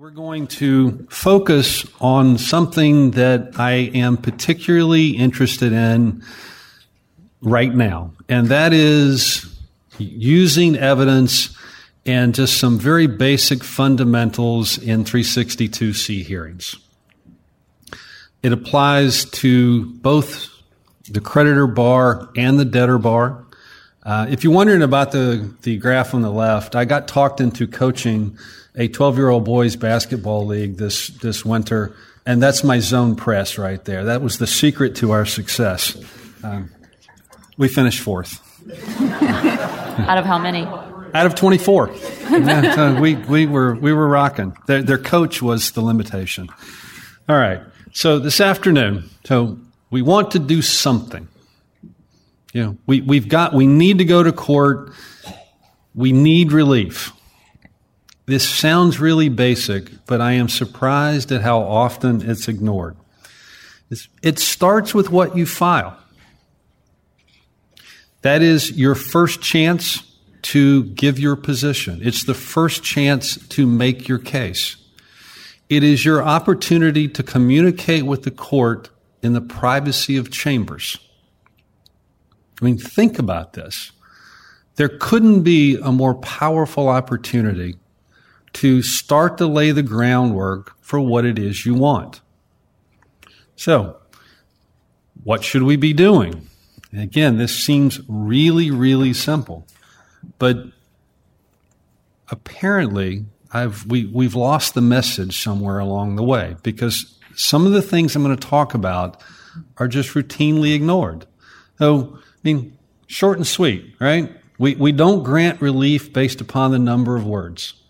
We're going to focus on something that I am particularly interested in right now, and that is using evidence and just some very basic fundamentals in 362C hearings. It applies to both the creditor bar and the debtor bar. If you're wondering about the graph on the left, I got talked into coaching a 12-year-old boys basketball league this winter, and that's my zone press right there. That was the secret to our success. We finished fourth. Out of how many? Out of 24. Yeah, so we were rocking. Their coach was the limitation. All right. So this afternoon, we want to do something. You know, we need to go to court. We need relief. This sounds really basic, but I am surprised at how often it's ignored. It starts with what you file. That is your first chance to give your position. It's the first chance to make your case. It is your opportunity to communicate with the court in the privacy of chambers. I mean, think about this. There couldn't be a more powerful opportunity to start to lay the groundwork for what it is you want. So, what should we be doing? And again, this seems really, really simple, but apparently we've lost the message somewhere along the way, because some of the things I'm going to talk about are just routinely ignored. So, I mean, short and sweet, right? We don't grant relief based upon the number of words.